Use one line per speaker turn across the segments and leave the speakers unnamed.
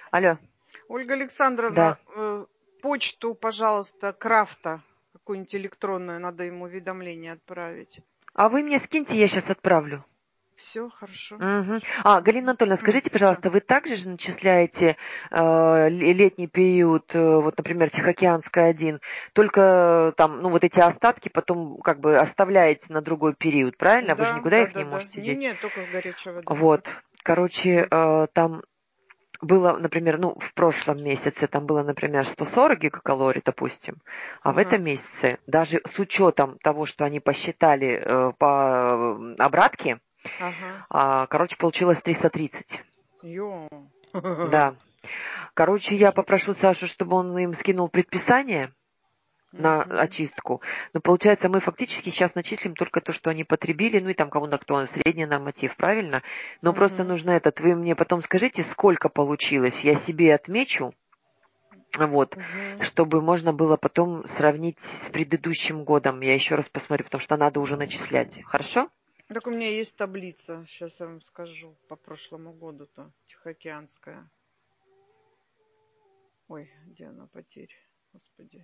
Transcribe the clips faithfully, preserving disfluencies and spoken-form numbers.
Алло.
Ольга Александровна,
Да.
э, почту, пожалуйста, Крафта, какую-нибудь электронную, надо ему уведомление отправить.
А вы мне скиньте, я сейчас отправлю.
Все, хорошо.
Угу. А, Галина Анатольевна,
М,
скажите,
да.
пожалуйста, вы также же начисляете э, ле- летний период, э, вот, например, Тихоокеанская один, только там, ну, вот эти остатки потом как бы оставляете на другой период, правильно? Вы же
Да,
никуда
да,
их
да,
не
да.
можете деть.
Не-не, только горячая вода.
Вот. Короче,
Мгм.
э, там было, например, ну, в прошлом месяце там было, например, сто сорок гигакалорий, допустим, а в
Ага,
этом месяце, даже с учетом того, что они посчитали э, по э, обратке,
ага.
а, короче, получилось триста тридцать.
Ё.
Да. Короче, я попрошу Сашу, чтобы он им скинул предписание на
Мгм.
очистку. Но получается, мы фактически сейчас начислим только то, что они потребили, ну и там кому-то кто средний норматив, правильно? Но просто
Мгм.
нужно этот, вы мне потом скажите, сколько получилось, я себе отмечу, вот,
Мгм.
чтобы можно было потом сравнить с предыдущим годом. Я еще раз посмотрю, потому что надо уже начислять. Хорошо?
Так у меня есть таблица, сейчас я вам скажу, по прошлому году-то, Тихоокеанская. Ой, где она, потерь, господи.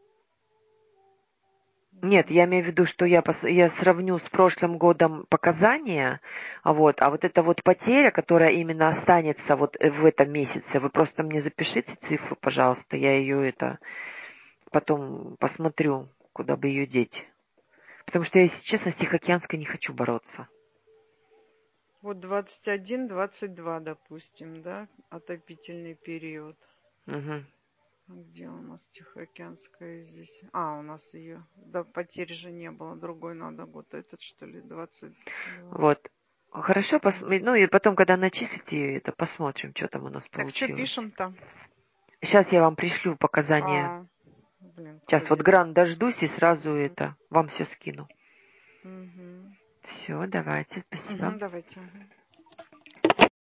Нет, я имею в виду, что я, пос- я сравню с прошлым годом показания, а вот, а вот эта вот потеря, которая именно останется вот э, в этом месяце, вы просто мне запишите цифру, пожалуйста, я ее это потом посмотрю, куда бы ее деть. Потому что я, если честно, с Тихоокеанской не хочу бороться.
Вот двадцать один, двадцать два, допустим, да, отопительный период.
Мгм.
А где у нас Тихоокеанская здесь? А, у нас ее, да, потерь же не было. Другой надо год. Этот, что ли, двадцать два.
Вот. Хорошо, пос-
Мгм.
ну и потом, когда начислите это, посмотрим, что там у нас
Так, что
получилось.
пишем-то?
Сейчас я вам пришлю показания.
А, блин, куда
Сейчас вот
делись?
грант дождусь и сразу
Мгм.
это вам все скину.
Мгм.
Все, давайте, спасибо.
Мгм, давайте. Мгм.